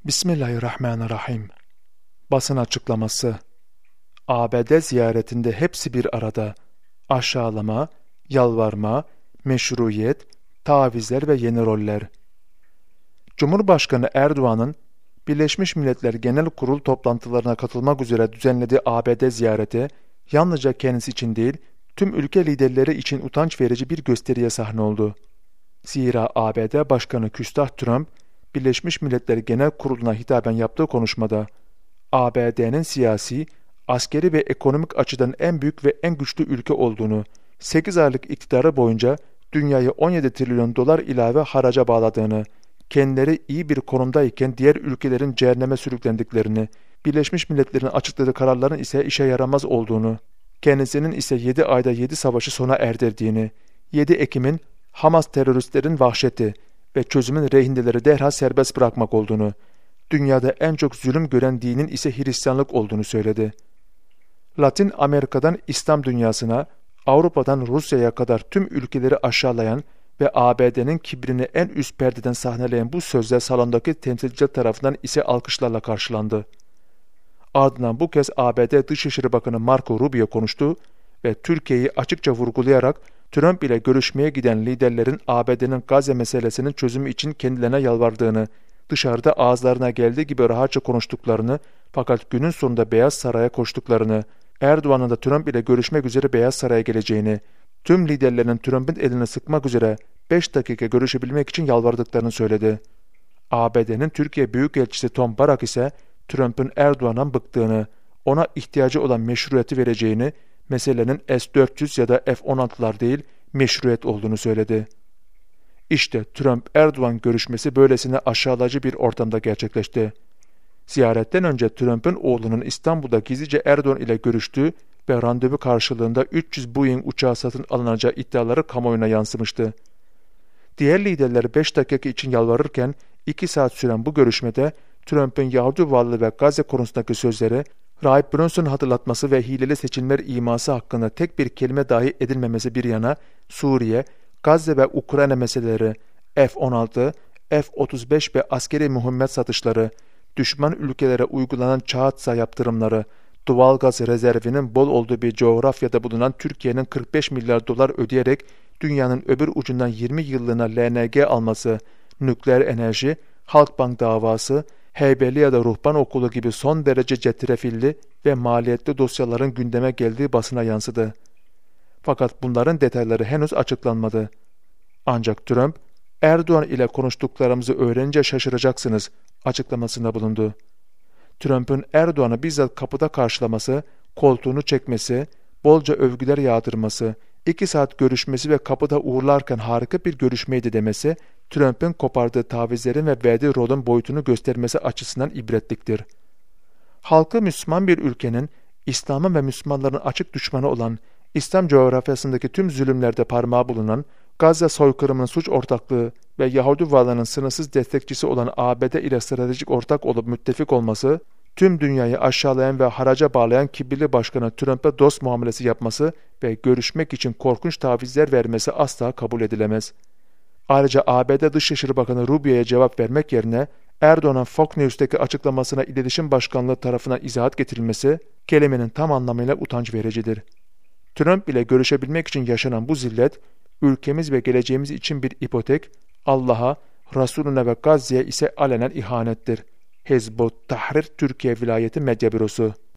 Bismillahirrahmanirrahim. Basın açıklaması. ABD ziyaretinde hepsi bir arada. Aşağılama, yalvarma, meşruiyet, tavizler ve yeni roller. Cumhurbaşkanı Erdoğan'ın Birleşmiş Milletler Genel Kurul toplantılarına katılmak üzere düzenlediği ABD ziyareti, yalnızca kendisi için değil, tüm ülke liderleri için utanç verici bir gösteriye sahne oldu. Zira ABD Başkanı Küstah Trump, Birleşmiş Milletler Genel Kurulu'na hitaben yaptığı konuşmada, ABD'nin siyasi, askeri ve ekonomik açıdan en büyük ve en güçlü ülke olduğunu, 8 aylık iktidarı boyunca dünyayı 17 trilyon dolar ilave haraca bağladığını, kendileri iyi bir konumdayken diğer ülkelerin cehenneme sürüklendiklerini, Birleşmiş Milletler'in açıkladığı kararların ise işe yaramaz olduğunu, kendisinin ise 7 ayda 7 savaşı sona erdirdiğini, 7 Ekim'in Hamas teröristlerin vahşeti ve çözümün rehindeleri derhal serbest bırakmak olduğunu, dünyada en çok zulüm gören dinin ise Hristiyanlık olduğunu söyledi. Latin Amerika'dan İslam dünyasına, Avrupa'dan Rusya'ya kadar tüm ülkeleri aşağılayan ve ABD'nin kibrini en üst perdeden sahneleyen bu sözler salondaki temsilciler tarafından ise alkışlarla karşılandı. Ardından bu kez ABD Dışişleri Bakanı Marco Rubio konuştu ve Türkiye'yi açıkça vurgulayarak Trump ile görüşmeye giden liderlerin ABD'nin Gazze meselesinin çözümü için kendilerine yalvardığını, dışarıda ağızlarına geldiği gibi rahatça konuştuklarını fakat günün sonunda Beyaz Saray'a koştuklarını, Erdoğan'ın da Trump ile görüşmek üzere Beyaz Saray'a geleceğini, tüm liderlerin Trump'ın elini sıkmak üzere 5 dakika görüşebilmek için yalvardıklarını söyledi. ABD'nin Türkiye Büyükelçisi Tom Barak ise Trump'ın Erdoğan'dan bıktığını, ona ihtiyacı olan meşruiyeti vereceğini, meselenin S-400 ya da F-16'lar değil, meşruiyet olduğunu söyledi. İşte Trump-Erdoğan görüşmesi böylesine aşağılayıcı bir ortamda gerçekleşti. Ziyaretten önce Trump'ın oğlunun İstanbul'da gizlice Erdoğan ile görüştüğü ve randevu karşılığında 300 Boeing uçağı satın alınacağı iddiaları kamuoyuna yansımıştı. Diğer liderler 5 dakika için yalvarırken 2 saat süren bu görüşmede Trump'ın Yahudi varlığı ve Gazze konusundaki sözleri, Rahip Brunson'un hatırlatması ve hileli seçimler iması hakkında tek bir kelime dahi edilmemesi bir yana, Suriye, Gazze ve Ukrayna meseleleri, F-16, F-35 ve askeri mühimmat satışları, düşman ülkelere uygulanan Çağatsa yaptırımları, doğalgaz rezervinin bol olduğu bir coğrafyada bulunan Türkiye'nin 45 milyar dolar ödeyerek dünyanın öbür ucundan 20 yıllığına LNG alması, nükleer enerji, Halkbank davası, Heybeliada Ruhban Okulu gibi son derece cetrefilli ve maliyetli dosyaların gündeme geldiği basına yansıdı. Fakat bunların detayları henüz açıklanmadı. Ancak Trump, Erdoğan ile konuştuklarımızı öğrenince şaşıracaksınız açıklamasında bulundu. Trump'ın Erdoğan'ı bizzat kapıda karşılaması, koltuğunu çekmesi, bolca övgüler yağdırması, 2 saat görüşmesi ve kapıda uğurlarken harika bir görüşmeydi demesi, Trump'ın kopardığı tavizlerin ve verdiği rolün boyutunu göstermesi açısından ibretliktir. Halkı Müslüman bir ülkenin, İslam'ın ve Müslümanların açık düşmanı olan, İslam coğrafyasındaki tüm zulümlerde parmağı bulunan, Gazze soykırımının suç ortaklığı ve Yahudi varlığının sınırsız destekçisi olan ABD ile stratejik ortak olup müttefik olması, tüm dünyayı aşağılayan ve haraca bağlayan kibirli başkanı Trump'a dost muamelesi yapması ve görüşmek için korkunç tavizler vermesi asla kabul edilemez. Ayrıca ABD Dışişleri Bakanı Rubio'ya cevap vermek yerine Erdoğan'ın Fox News'teki açıklamasına İletişim Başkanlığı tarafından izahat getirilmesi, kelimenin tam anlamıyla utanç vericidir. Trump ile görüşebilmek için yaşanan bu zillet, ülkemiz ve geleceğimiz için bir ipotek, Allah'a, Resulüne ve Gazze'ye ise alenen ihanettir. Hizbut Tahrir Türkiye Vilayeti Medya Bürosu